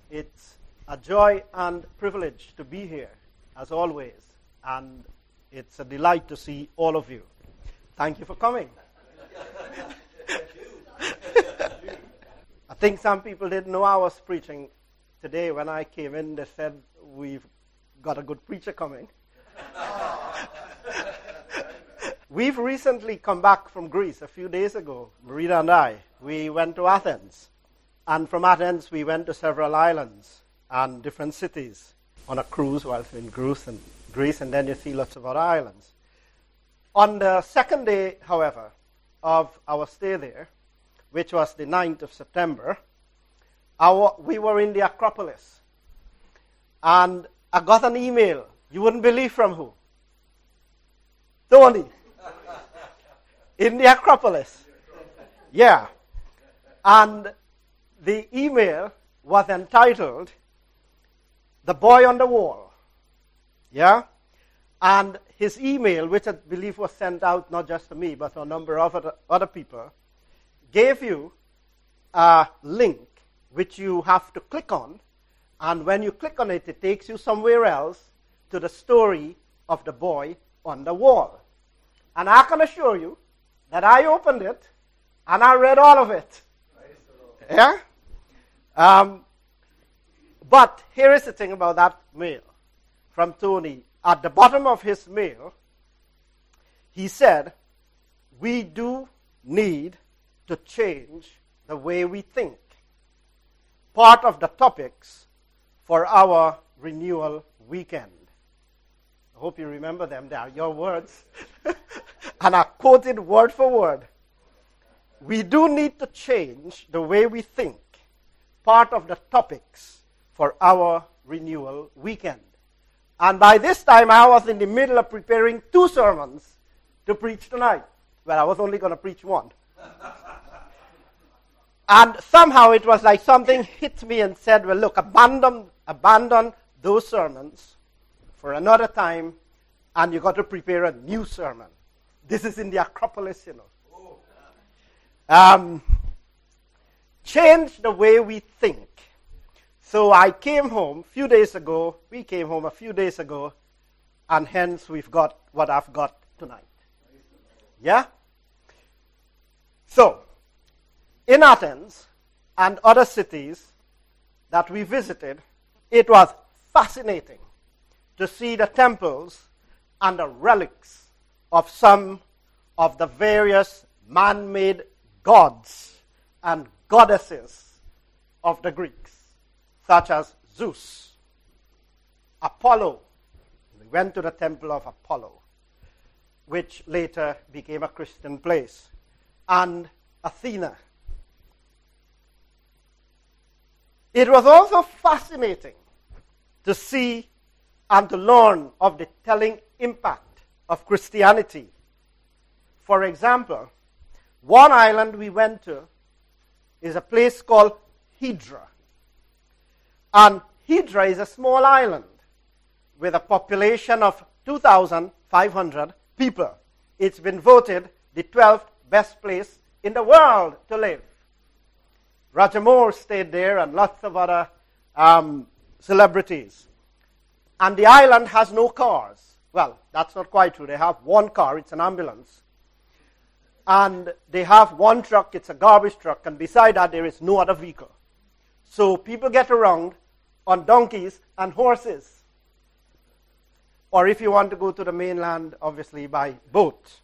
It's a joy and privilege to be here, as always, and it's a delight to see all of you. Thank you for coming. I think some people didn't know I was preaching today. When I came in, they said, we've got a good preacher coming. We've recently come back from Greece a few days ago, Marina and I. We went to Athens. And from Athens, we went to several islands and different cities on a cruise whilst in Greece, and then you see lots of other islands. On the second day, however, of our stay there, which was the 9th of September, we were in the Acropolis. And I got an email. You wouldn't believe from who? Tony. In the Acropolis. Yeah. And the email was entitled, The Boy on the Wall. Yeah? And his email, which I believe was sent out not just to me, but to a number of other people, gave you a link which you have to click on. And when you click on it, it takes you somewhere else to the story of the boy on the wall. And I can assure you that I opened it and I read all of it. Yeah? But here is the thing about that mail from Tony. At the bottom of his mail, he said, we do need to change the way we think. Part of the topics for our renewal weekend. I hope you remember them. They are your words. And I quoted word for word. We do need to change the way we think. Part of the topics for our renewal weekend. And by this time, I was in the middle of preparing 2 sermons to preach tonight. Well, I was only going to preach one. And somehow it was like something hit me and said, well, look, abandon those sermons for another time, and you got to prepare a new sermon. This is in the Acropolis, you know. Change the way we think. So I came home a few days ago, and hence we've got what I've got tonight. Yeah? So, in Athens and other cities that we visited, it was fascinating to see the temples and the relics of some of the various man-made gods and goddesses of the Greeks, such as Zeus, Apollo. We went to the temple of Apollo, which later became a Christian place, and Athena. It was also fascinating to see and to learn of the telling impact of Christianity. For example, one island we went to is a place called Hydra. And Hydra is a small island with a population of 2,500 people. It's been voted the 12th best place in the world to live. Roger Moore stayed there and lots of other celebrities. And the island has no cars. Well, that's not quite true. They have one car. It's an ambulance. And they have one truck. It's a garbage truck. And beside that, there is no other vehicle. So people get around on donkeys and horses. Or if you want to go to the mainland, obviously by boat.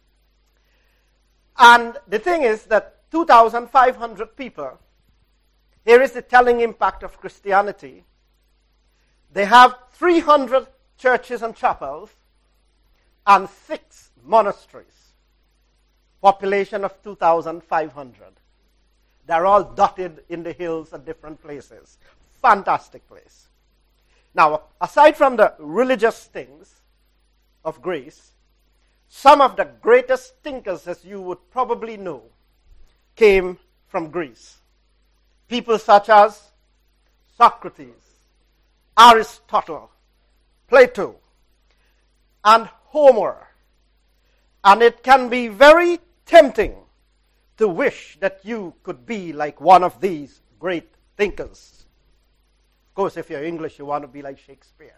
And the thing is that 2,500 people, here is the telling impact of Christianity. They have 300 churches and chapels and 6 monasteries. Population of 2,500. They're all dotted in the hills at different places. Fantastic place. Now, aside from the religious things of Greece, some of the greatest thinkers, as you would probably know, came from Greece. People such as Socrates, Aristotle, Plato, and Homer. And it can be very tempting to wish that you could be like one of these great thinkers. Of course, if you're English, you want to be like Shakespeare.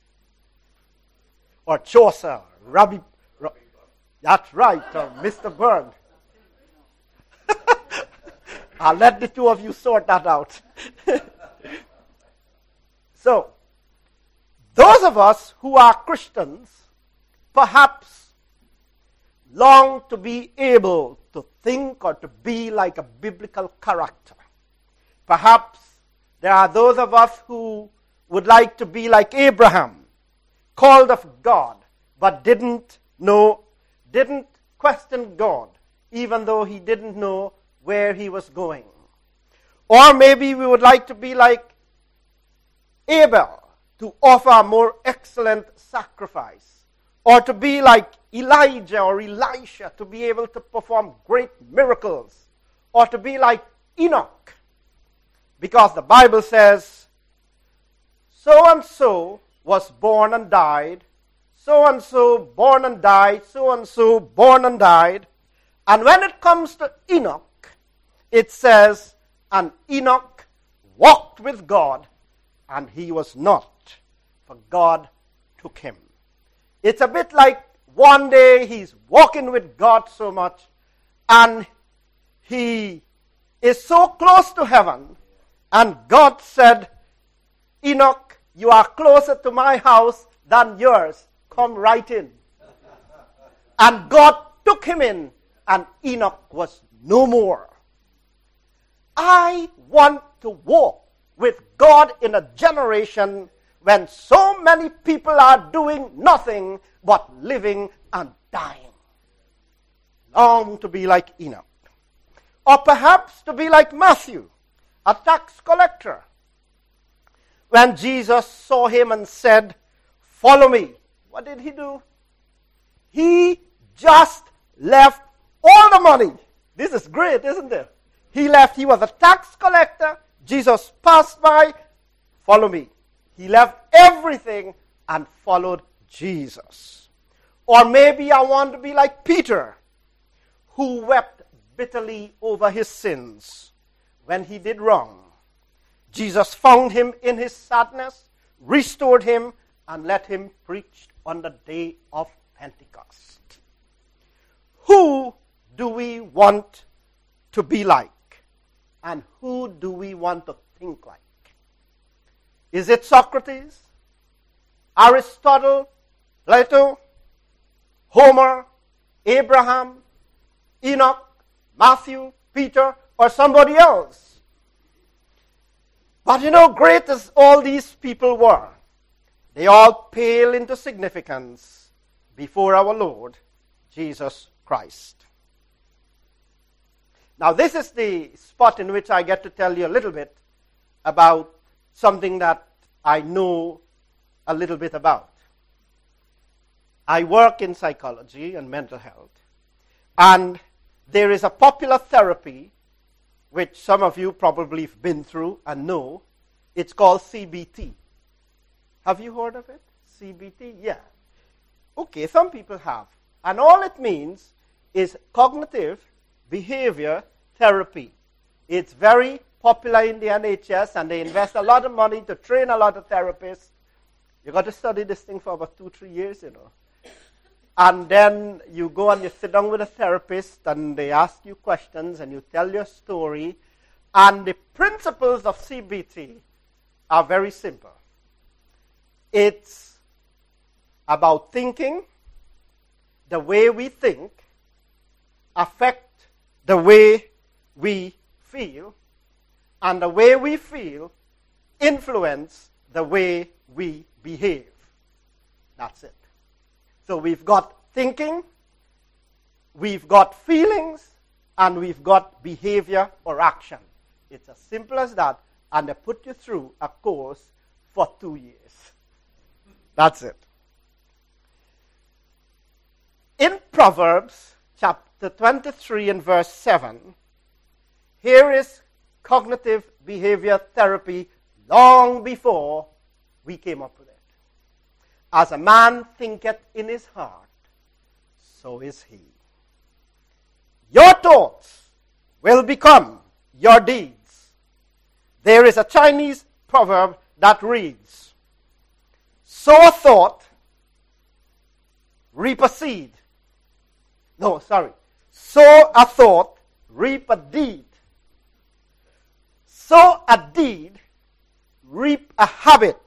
Or Chaucer, that's right, or Mr. Byrne. I'll let the two of you sort that out. So, those of us who are Christians perhaps long to be able to think or to be like a biblical character. Perhaps there are those of us who would like to be like Abraham, called of God, but didn't question God, even though he didn't know where he was going. Or maybe we would like to be like Abel, to offer a more excellent sacrifice. Or to be like Elijah or Elisha, to be able to perform great miracles. Or to be like Enoch. Because the Bible says, so-and-so was born and died, so-and-so born and died, so-and-so born and died. And when it comes to Enoch, it says, and Enoch walked with God, and he was not, for God took him. It's a bit like one day he's walking with God so much, and he is so close to heaven, and God said, Enoch, you are closer to my house than yours. Come right in. And God took him in, and Enoch was no more. I want to walk with God in a generation when so many people are doing nothing but living and dying. Long to be like Enoch. Or perhaps to be like Matthew, a tax collector. When Jesus saw him and said, follow me, what did he do? He just left all the money. This is great, isn't it? He was a tax collector. Jesus passed by, follow me. He left everything and followed Jesus. Or maybe I want to be like Peter, who wept bitterly over his sins when he did wrong. Jesus found him in his sadness, restored him, and let him preach on the day of Pentecost. Who do we want to be like? And who do we want to think like? Is it Socrates, Aristotle, Plato, Homer, Abraham, Enoch, Matthew, Peter, or somebody else? But great as all these people were, they all pale into significance before our Lord Jesus Christ. Now, this is the spot in which I get to tell you a little bit about something that I know a little bit about. I work in psychology and mental health, and there is a popular therapy which some of you probably have been through and know. It's called CBT. Have you heard of it? CBT? Yeah. Okay, some people have. And all it means is cognitive behavior therapy. It's very popular in the NHS, and they invest a lot of money to train a lot of therapists. You got to study this thing for about 2-3 years, And then you go and you sit down with a therapist, and they ask you questions, and you tell your story. And the principles of CBT are very simple. It's about thinking. The way we think affect the way we feel, and the way we feel influence the way we behave. That's it. So we've got thinking, we've got feelings, and we've got behavior or action. It's as simple as that, and they put you through a course for 2 years. That's it. In Proverbs chapter 23 and verse 7, here is cognitive behavior therapy long before we came up with it. As a man thinketh in his heart, so is he. Your thoughts will become your deeds. There is a Chinese proverb that reads, sow a thought, reap a seed. No, sorry. Sow a thought, reap a deed. Sow a deed, reap a habit.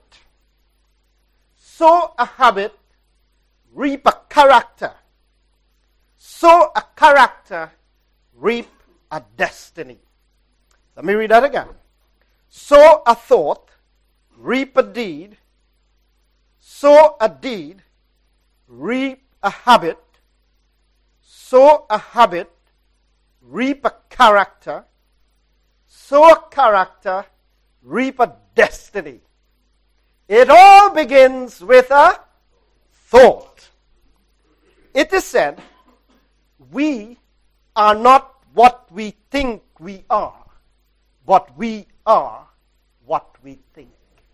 Sow a habit, reap a character. Sow a character, reap a destiny. Let me read that again. Sow a thought, reap a deed. Sow a deed, reap a habit. Sow a habit, reap a character. Sow a character, reap a destiny. It all begins with a thought. It is said, we are not what we think we are, but we are what we think.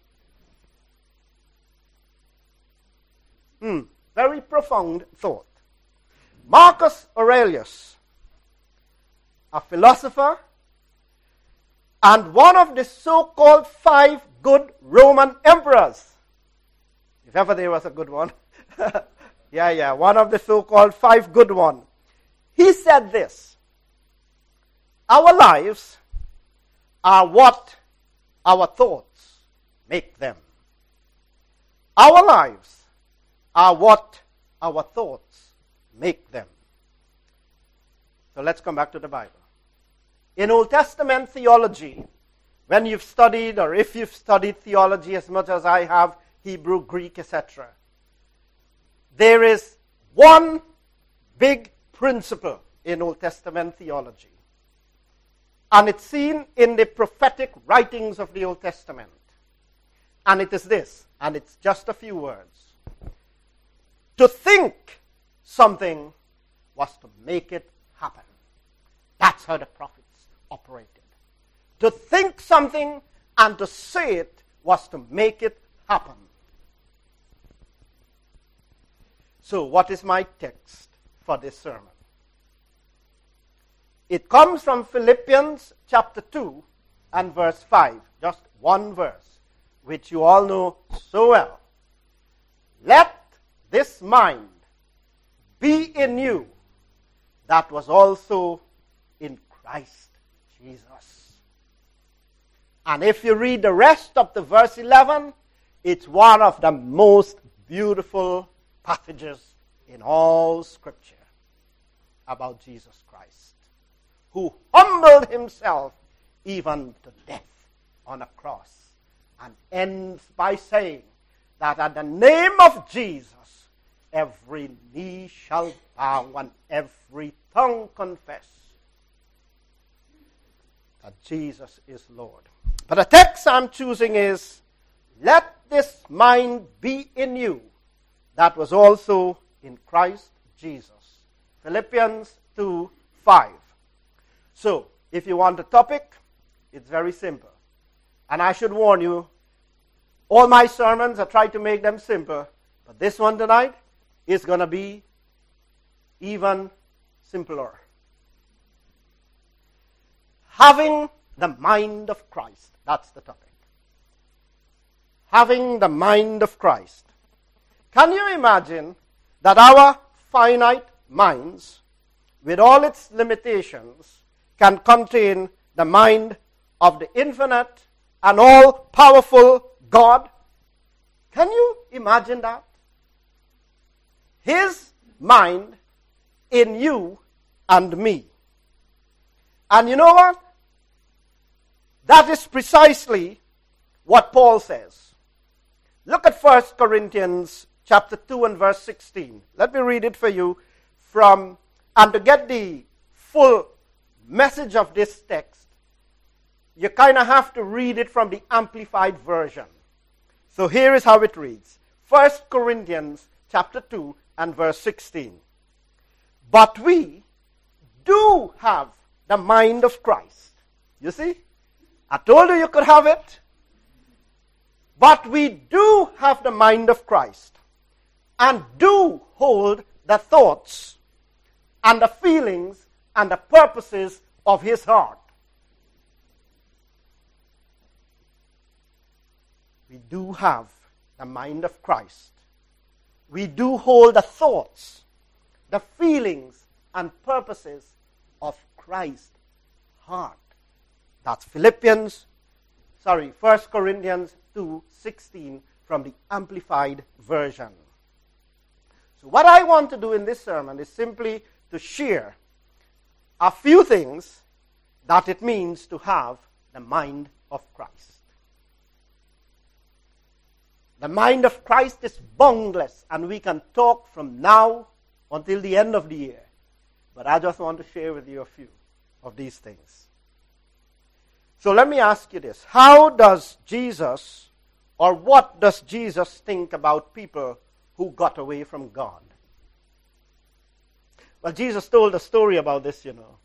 Very profound thought. Marcus Aurelius, a philosopher and one of the so-called 5 good Roman emperors. If ever there was a good one. One of the so-called 5 good ones. He said this, our lives are what our thoughts make them. Our lives are what our thoughts make them. So let's come back to the Bible. In Old Testament theology, when you've studied, or if you've studied theology as much as I have, Hebrew, Greek, etc., there is one big principle in Old Testament theology. And it's seen in the prophetic writings of the Old Testament. And it is this, and it's just a few words. To think something was to make it happen. That's how the prophets operated. To think something and to say it was to make it happen. So what is my text for this sermon? It comes from Philippians chapter 2 and verse 5. Just one verse, which you all know so well. Let this mind be in you that was also in Christ Jesus. And if you read the rest of the verse 11, it's one of the most beautiful passages in all Scripture about Jesus Christ, who humbled himself even to death on a cross, and ends by saying that at the name of Jesus, every knee shall bow and every tongue confess that Jesus is Lord. But the text I'm choosing is, let this mind be in you that was also in Christ Jesus. Philippians 2:5. So, if you want a topic, it's very simple. And I should warn you, all my sermons, I try to make them simple. But this one tonight is going to be even simpler. Having the mind of Christ. That's the topic. Having the mind of Christ. Can you imagine that our finite minds, with all its limitations, can contain the mind of the infinite and all-powerful God? Can you imagine that? His mind in you and me. And you know what? That is precisely what Paul says. Look at 1 Corinthians chapter 2 and verse 16. Let me read it for you and to get the full message of this text, you kind of have to read it from the Amplified Version. So here is how it reads. 1 Corinthians chapter 2 and verse 16. But we do have the mind of Christ. You see? I told you could have it. But we do have the mind of Christ and do hold the thoughts and the feelings and the purposes of his heart. we do have the mind of Christ. We do hold the thoughts, the feelings, and purposes of Christ's heart. That's 1 Corinthians 2:16 from the Amplified Version. So what I want to do in this sermon is simply to share a few things that it means to have the mind of Christ. The mind of Christ is boundless, and we can talk from now until the end of the year. But I just want to share with you a few of these things. So let me ask you this. How does Jesus, or what does Jesus think about people who got away from God? Well, Jesus told a story about this, you know.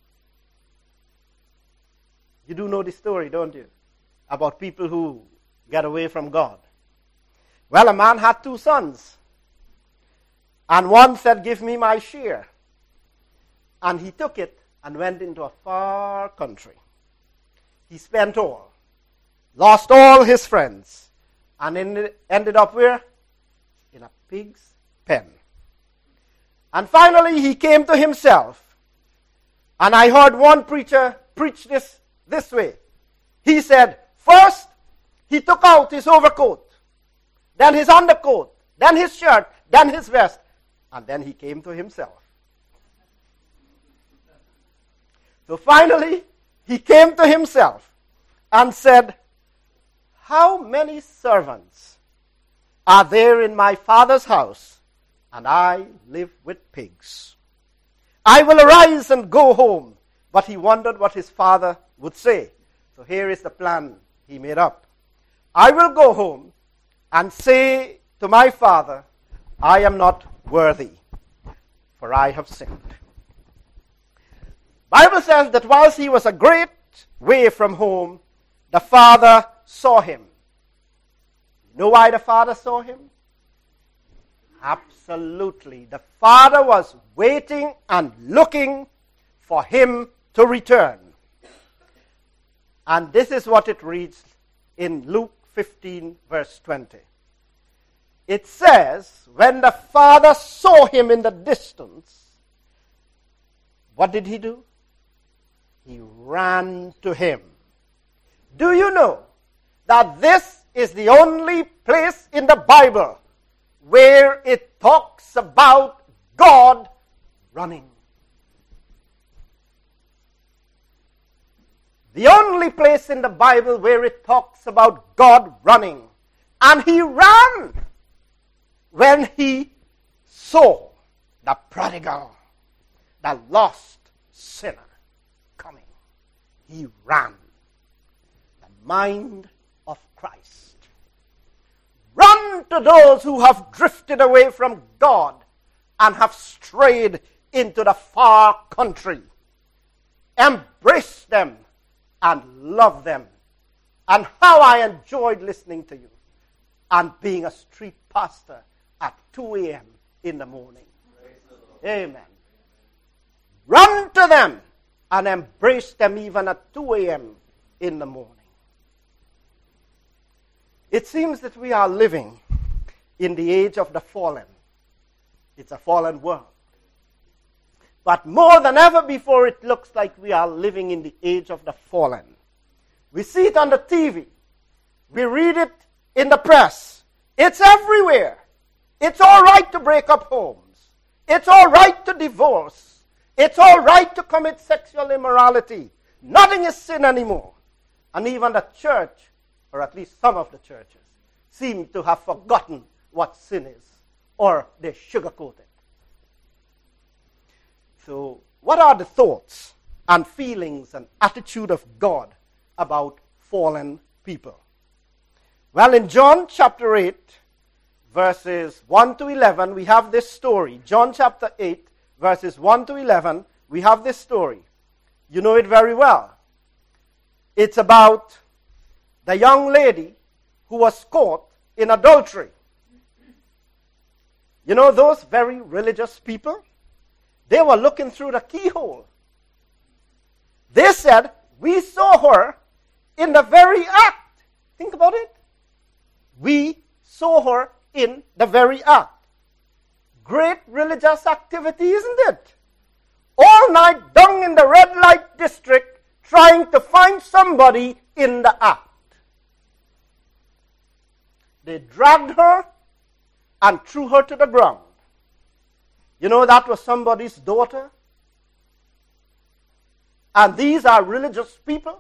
You do know the story, don't you? About people who get away from God. Well, a man had 2 sons. And one said, "Give me my share." And he took it and went into a far country. He spent all, lost all his friends, and ended up where? In a pig's pen. And finally, he came to himself. And I heard one preacher preach this way. He said, first, he took out his overcoat, then his undercoat, then his shirt, then his vest, and then he came to himself. So finally, he came to himself and said, "How many servants are there in my father's house, and I live with pigs? I will arise and go home." But he wondered what his father would say. So here is the plan he made up. "I will go home and say to my father, I am not worthy, for I have sinned." Bible says that whilst he was a great way from home, the father saw him. You know why the father saw him? Absolutely. The father was waiting and looking for him to return. And this is what it reads in Luke 15, verse 20. It says, when the father saw him in the distance, what did he do? He ran to him. Do you know that this is the only place in the Bible where it talks about God running? The only place in the Bible where it talks about God running. And he ran when he saw the prodigal, the lost sinner coming. He ran. The mind of Christ. Run to those who have drifted away from God and have strayed into the far country. Embrace them and love them. And how I enjoyed listening to you and being a street pastor at 2 a.m. in the morning. Amen. Run to them and embrace them even at 2 a.m. in the morning. It seems that we are living in the age of the fallen. It's a fallen world. But more than ever before, it looks like we are living in the age of the fallen. We see it on the TV. We read it in the press. It's everywhere. It's all right to break up homes. It's all right to divorce. It's all right to commit sexual immorality. Nothing is sin anymore. And even the church, or at least some of the churches, seem to have forgotten what sin is, or they sugarcoat it. So, what are the thoughts and feelings and attitude of God about fallen people? Well, in John chapter 8, verses 1 to 11, we have this story. John chapter 8, verses 1 to 11, we have this story. You know it very well. It's about the young lady who was caught in adultery. You know those very religious people? They were looking through the keyhole. They said, we saw her in the very act. Think about it. saw her in the very act. Great religious activity, isn't it? All night down in the red light district trying to find somebody in the act. They dragged her and threw her to the ground. You know that was somebody's daughter? And these are religious people.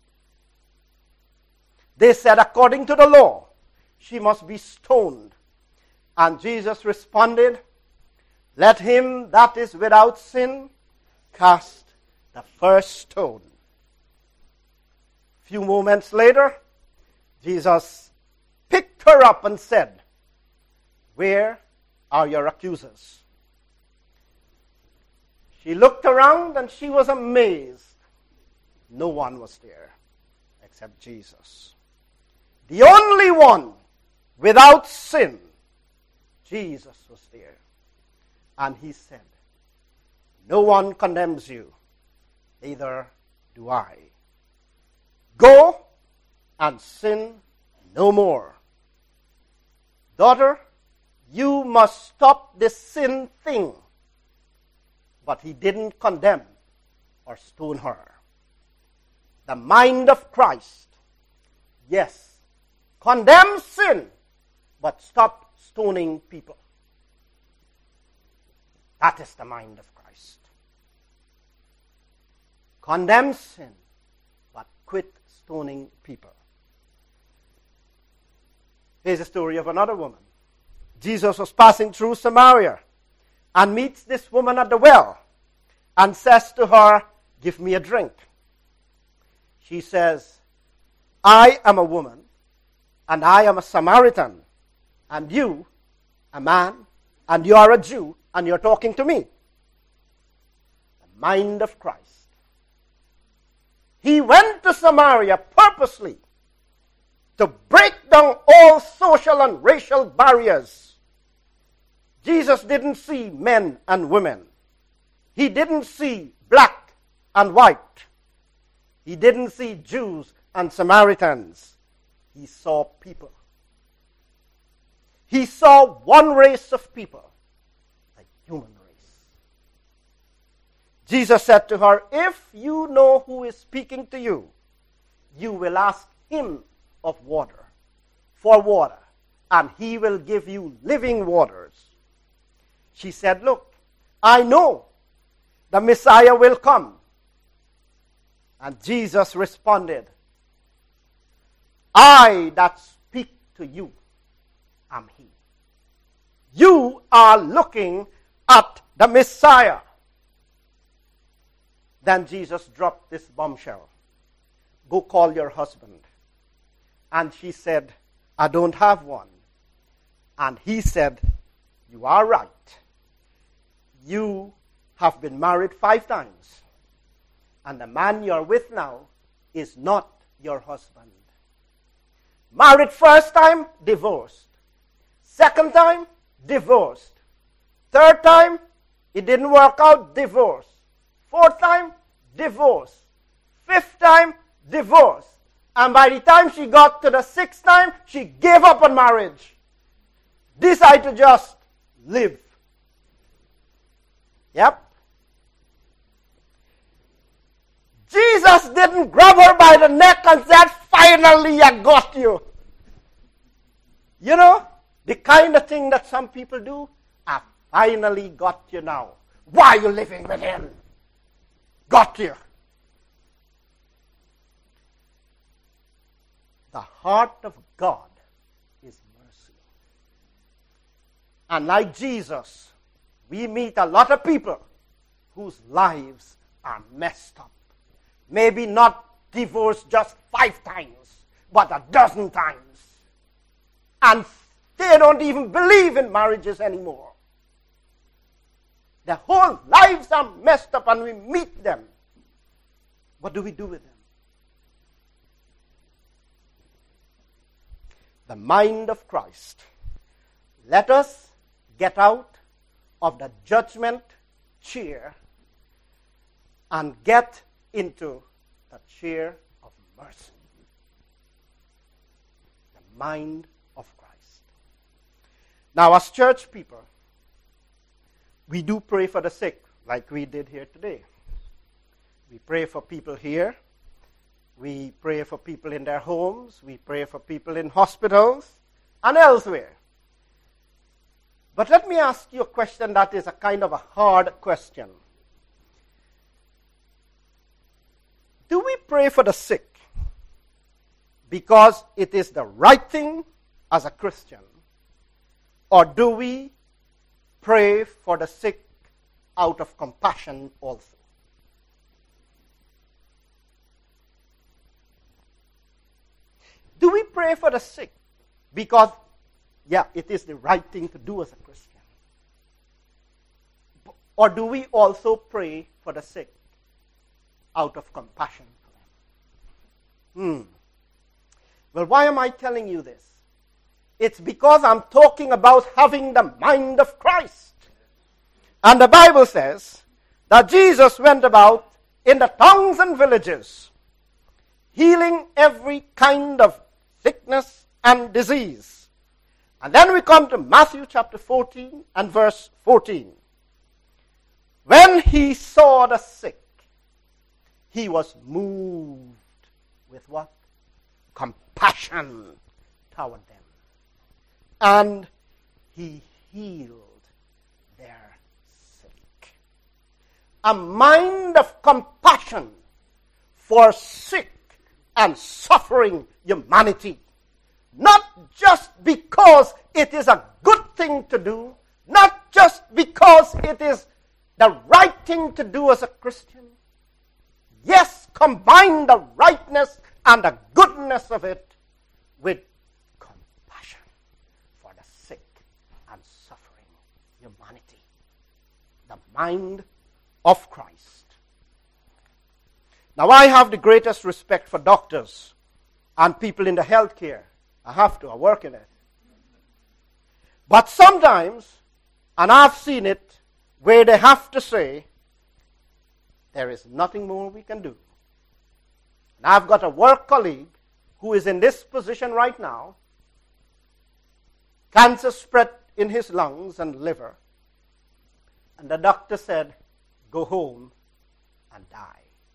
They said, according to the law, she must be stoned. And Jesus responded, let him that is without sin cast the first stone. A few moments later, Jesus picked her up and said, where are your accusers? She looked around and she was amazed. No one was there except Jesus. The only one without sin, Jesus was there. And he said, no one condemns you, neither do I. Go and sin no more. Daughter, you must stop this sin thing. But he didn't condemn or stone her. The mind of Christ, yes, condemns sin, but stop stoning people. That is the mind of Christ. Condemn sin, but quit stoning people. Here's a story of another woman. Jesus was passing through Samaria and meets this woman at the well and says to her, give me a drink. She says, I am a woman and I am a Samaritan, and you, a man, and you are a Jew, and you're talking to me. The mind of Christ. He went to Samaria purposely to break down all social and racial barriers. Jesus didn't see men and women. He didn't see black and white. He didn't see Jews and Samaritans. He saw people. He saw one race of people, the human race. Jesus said to her, if you know who is speaking to you, you will ask him of water, for water, and he will give you living waters. She said, look, I know the Messiah will come. And Jesus responded, I that speak to you am he. You are looking at the Messiah. Then Jesus dropped this bombshell. Go call your husband. And she said, I don't have one. And he said, you are right. You have been married 5 times. And the man you're with now is not your husband. Married first time, divorced. Second time, divorced. Third time, it didn't work out, divorce. Fourth time, divorce. Fifth time, divorce. And by the time she got to the 6th time, she gave up on marriage. Decided to just live. Yep. Jesus didn't grab her by the neck and said, finally I got you. You know, the kind of thing that some people do, I finally got you now. Why are you living with him? Got you. The heart of God is mercy. And like Jesus, we meet a lot of people whose lives are messed up. Maybe not divorced just 5 times, but 12 times. And they don't even believe in marriages anymore. Their whole lives are messed up and we meet them. What do we do with them? The mind of Christ. Let us get out of the judgment chair and get into the chair of mercy. The mind of Christ. Now, as church people, we do pray for the sick, like we did here today. We pray for people here. We pray for people in their homes. We pray for people in hospitals and elsewhere. But let me ask you a question that is a kind of a hard question. Do we pray for the sick because it is the right thing as a Christian? Or do we pray for the sick out of compassion also? Do we pray for the sick because, yeah, it is the right thing to do as a Christian? Or do we also pray for the sick out of compassion for them? Well, why am I telling you this? It's because I'm talking about having the mind of Christ. And the Bible says that Jesus went about in the towns and villages, healing every kind of sickness and disease. And then we come to Matthew chapter 14 and verse 14. When he saw the sick, he was moved with what? Compassion toward them. And he healed their sick. A mind of compassion for sick and suffering humanity. Not just because it is a good thing to do, not just because it is the right thing to do as a Christian. Yes, combine the rightness and the goodness of it with compassion for the sick and suffering humanity. The mind of Christ. Now, I have the greatest respect for doctors and people in the healthcare. I have to. I work in it. But sometimes, and I've seen it, where they have to say, there is nothing more we can do. And I've got a work colleague who is in this position right now, cancer spread in his lungs and liver, and the doctor said, go home and die.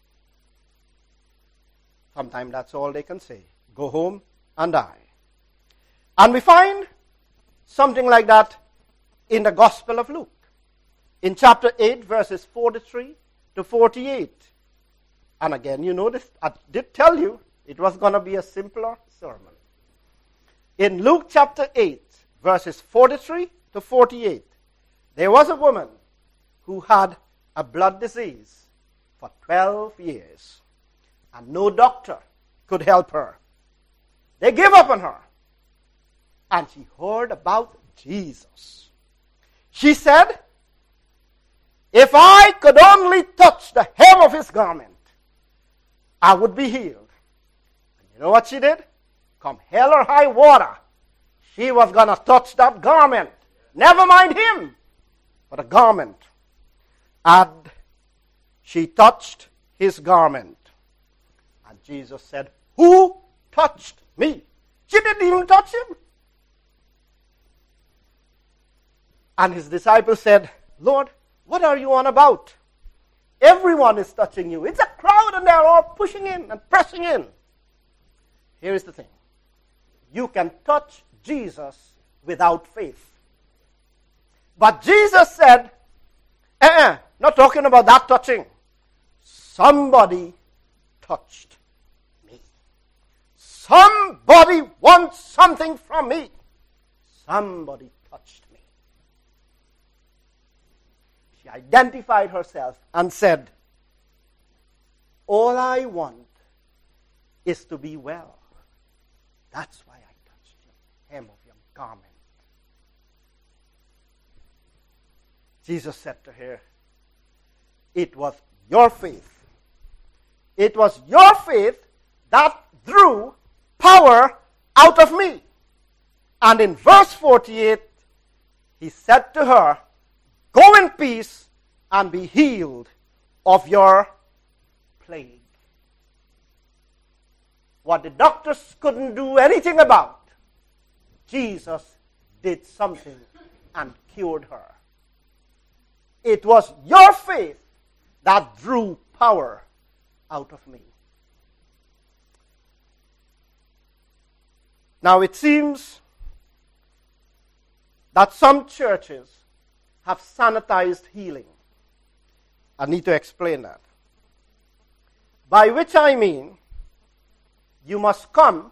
Sometimes that's all they can say. Go home and die. And we find something like that in the Gospel of Luke. In chapter 8, verses 43 to 48. And again, you notice, I did tell you it was going to be a simpler sermon. In Luke chapter 8, verses 43 to 48, there was a woman who had a blood disease for 12 years. And no doctor could help her. They gave up on her. And she heard about Jesus. She said, if I could only touch the hem of his garment, I would be healed. And you know what she did? Come hell or high water, she was going to touch that garment. Never mind him, but a garment. And she touched his garment. And Jesus said, who touched me? She didn't even touch him. And his disciples said, Lord, what are you on about? Everyone is touching you. It's a crowd and they're all pushing in and pressing in. Here is the thing. You can touch Jesus without faith. But Jesus said, not talking about that touching. Somebody touched me. Somebody wants something from me. Somebody touched me. She identified herself and said, all I want is to be well. That's why I touched the hem of your garment. Jesus said to her, it was your faith. It was your faith that drew power out of me. And in verse 48, he said to her, go in peace and be healed of your plague. What the doctors couldn't do anything about, Jesus did something and cured her. It was your faith that drew power out of me. Now it seems that some churches have sanitized healing. I need to explain that. By which I mean, you must come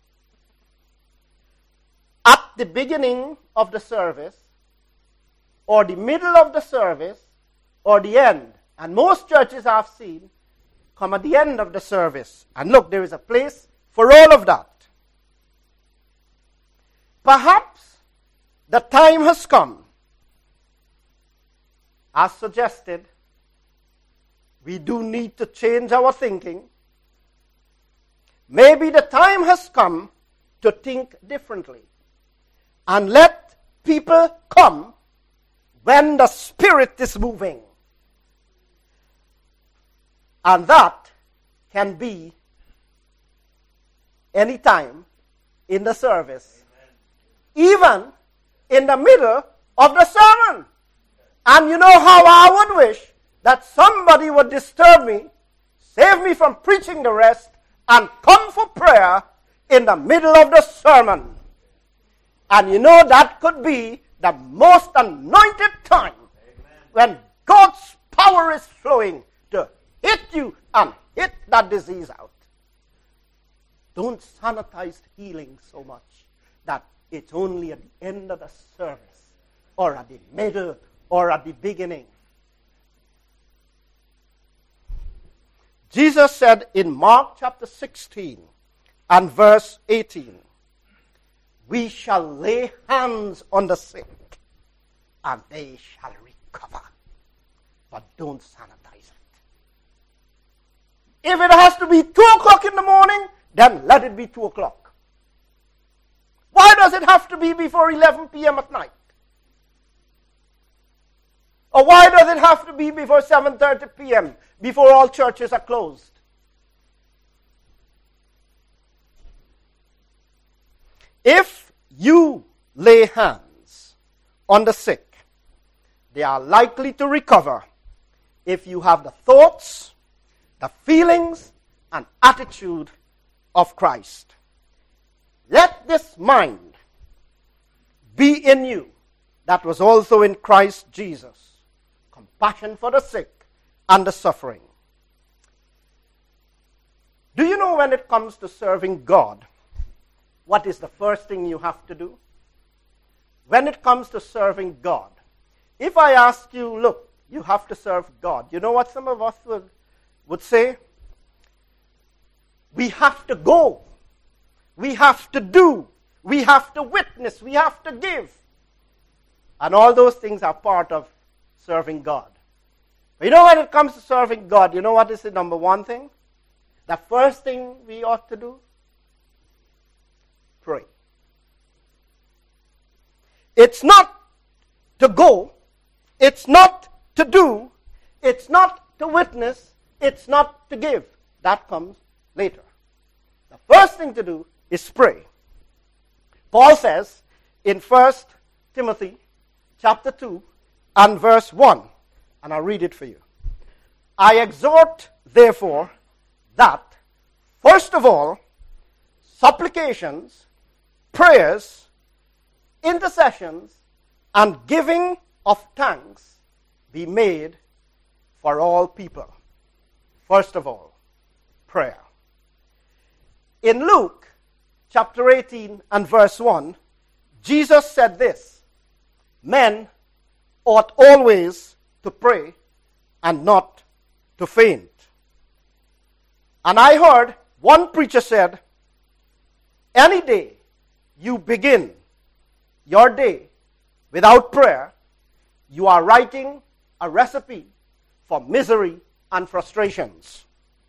at the beginning of the service, or the middle of the service, or the end. And most churches I've seen come at the end of the service. And look, there is a place for all of that. Perhaps the time has come, as suggested, we do need to change our thinking. Maybe the time has come to think differently and let people come when the Spirit is moving. And that can be any time in the service. Even in the middle of the sermon. And you know how I would wish that somebody would disturb me, save me from preaching the rest, and come for prayer in the middle of the sermon. And you know that could be the most anointed time when God's power is flowing to hit you and hit that disease out. Don't sanitize healing so much that it's only at the end of the service, or at the middle, or at the beginning. Jesus said in Mark chapter 16 and verse 18, we shall lay hands on the sick, and they shall recover. But don't sanitize it. If it has to be 2 o'clock in the morning, then let it be 2 o'clock. Why does it have to be before 11 p.m. at night? Or why does it have to be before 7:30 p.m., before all churches are closed? If you lay hands on the sick, they are likely to recover if you have the thoughts, the feelings, and attitude of Christ. Let this mind be in you that was also in Christ Jesus. Compassion for the sick and the suffering. Do you know when it comes to serving God, what is the first thing you have to do? When it comes to serving God, if I ask you, look, you have to serve God, you know what some of us would say? We have to go. We have to do. We have to witness. We have to give. And all those things are part of serving God. But you know when it comes to serving God, you know what is the number one thing? The first thing we ought to do? Pray. It's not to go. It's not to do. It's not to witness. It's not to give. That comes later. The first thing to do is pray. Paul says in 1 Timothy chapter 2 and verse 1, and I'll read it for you. I exhort, therefore, that, first of all, supplications, prayers, intercessions, and giving of thanks be made for all people. First of all, prayer. In Luke chapter 18 and verse 1, Jesus said this, men ought always to pray and not to faint. And I heard one preacher said, any day you begin your day without prayer, you are writing a recipe for misery and frustrations.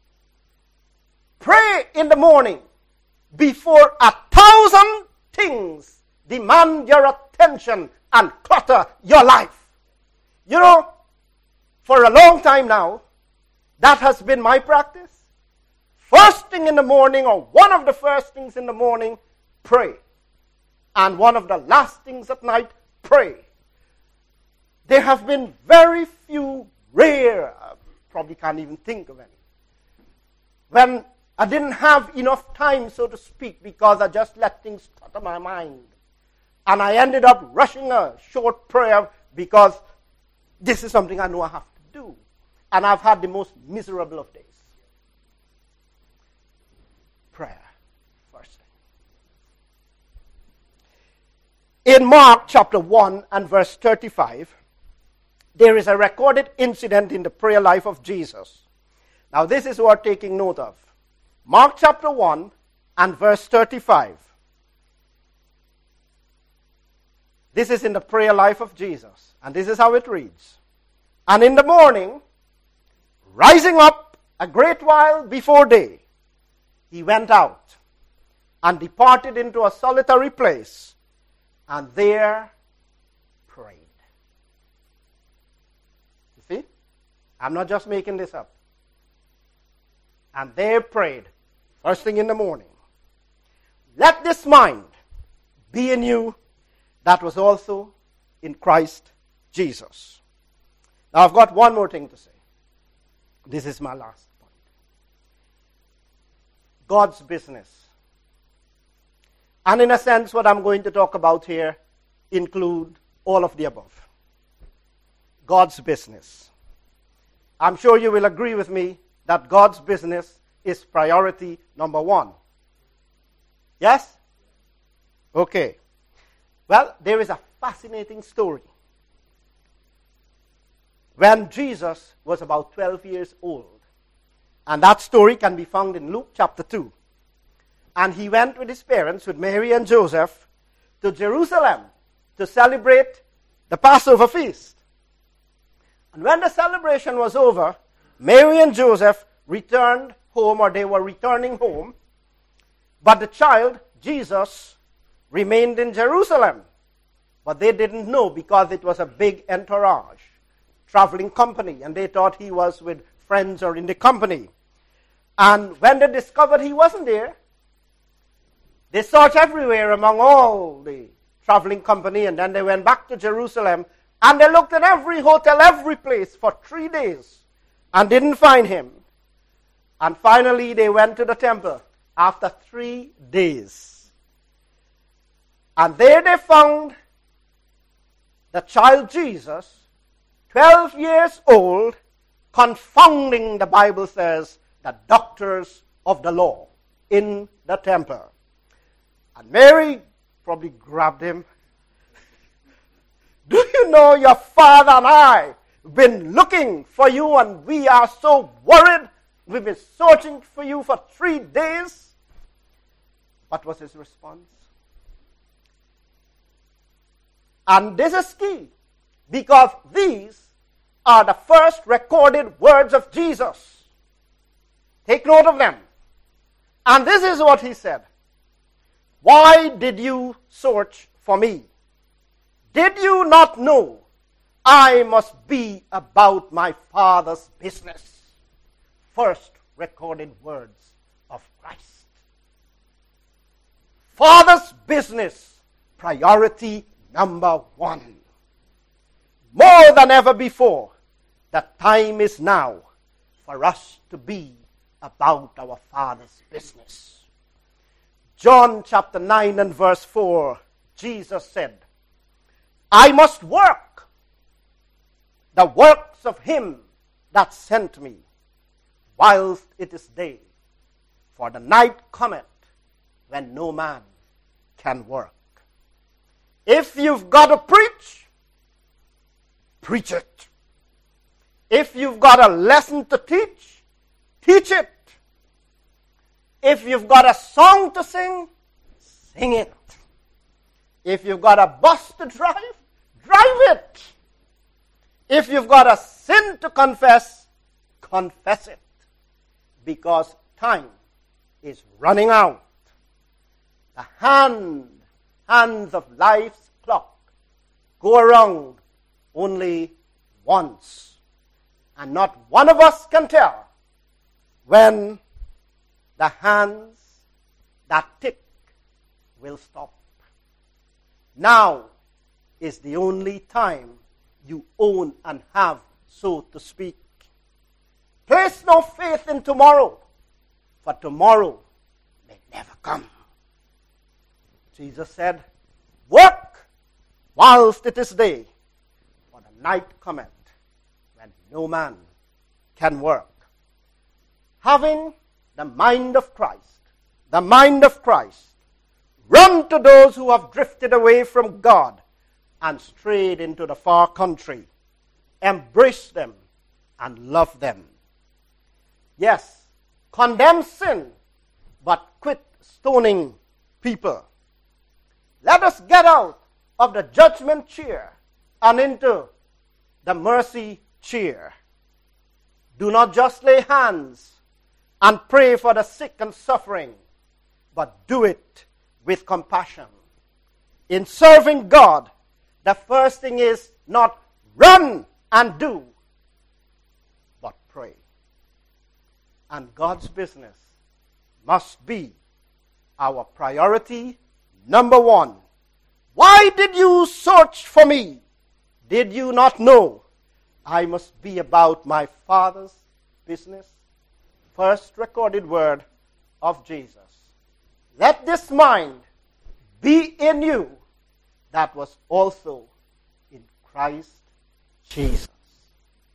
Pray in the morning before 1,000 things demand your attention and clutter your life. You know, for a long time now, that has been my practice. First thing in the morning, or one of the first things in the morning, pray. And one of the last things at night, pray. There have been very few, rare, probably can't even think of any, when I didn't have enough time, so to speak, because I just let things stutter my mind. And I ended up rushing a short prayer because this is something I know I have to do. And I've had the most miserable of days. Prayer, first thing. In Mark chapter 1 and verse 35, there is a recorded incident in the prayer life of Jesus. Now this is worth taking note of. Mark chapter 1 and verse 35. This is in the prayer life of Jesus. And this is how it reads. And in the morning, rising up a great while before day, he went out and departed into a solitary place, and there prayed. You see? I'm not just making this up. And there prayed, first thing in the morning. Let this mind be in you that was also in Christ Jesus. Now I've got one more thing to say. This is my last point. God's business. And in a sense, what I'm going to talk about here include all of the above. God's business. I'm sure you will agree with me that God's business is priority number one. Yes? Okay. Well, there is a fascinating story. When Jesus was about 12 years old, and that story can be found in Luke chapter 2. And he went with his parents, with Mary and Joseph, to Jerusalem to celebrate the Passover feast. And when the celebration was over, Mary and Joseph returned home, or they were returning home, but the child, Jesus, remained in Jerusalem. But they didn't know, because it was a big entourage, traveling company, and they thought he was with friends or in the company. And when they discovered he wasn't there, they searched everywhere among all the traveling company, and then they went back to Jerusalem, and they looked in every hotel, every place for 3 days, and didn't find him. And finally they went to the temple after 3 days. And there they found the child Jesus, 12 years old, confounding, the Bible says, the doctors of the law in the temple. And Mary probably grabbed him. Do you know your father and I have been looking for you, and we are so worried. We've been searching for you for 3 days. What was his response? And this is key, because these are the first recorded words of Jesus. Take note of them. And this is what he said. Why did you search for me? Did you not know I must be about my Father's business? First recorded words of Christ. Father's business, priority number one. More than ever before, the time is now for us to be about our Father's business. John chapter 9 and verse 4, Jesus said, I must work the works of him that sent me, whilst it is day. For the night cometh when no man can work. If you've got to preach, preach it. If you've got a lesson to teach, teach it. If you've got a song to sing, sing it. If you've got a bus to drive, drive it. If you've got a sin to confess, confess it. Because time is running out. The hands of life's clock go around only once. And not one of us can tell when the hands that tick will stop. Now is the only time you own and have, so to speak. Place no faith in tomorrow, for tomorrow may never come. Jesus said, work whilst it is day, for the night cometh when no man can work. Having the mind of Christ, run to those who have drifted away from God and strayed into the far country. Embrace them and love them. Yes, condemn sin, but quit stoning people. Let us get out of the judgment chair and into the mercy chair. Do not just lay hands and pray for the sick and suffering, but do it with compassion. In serving God, the first thing is not run and do, but pray. And God's business must be our priority number one. Why did you search for me? Did you not know I must be about my Father's business? First recorded word of Jesus. Let this mind be in you that was also in Christ Jesus.